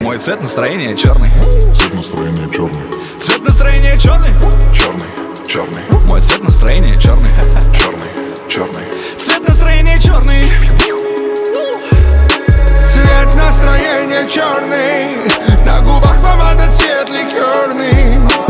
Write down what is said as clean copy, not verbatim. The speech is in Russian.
Мой цвет настроения черный. Цвет настроения черный. Цвет настроения черный. Черный, черный. Мой цвет настроения черный. Черный, черный. Цвет настроения черный. Цвет настроения черный. На губах помада, цвет ликерный.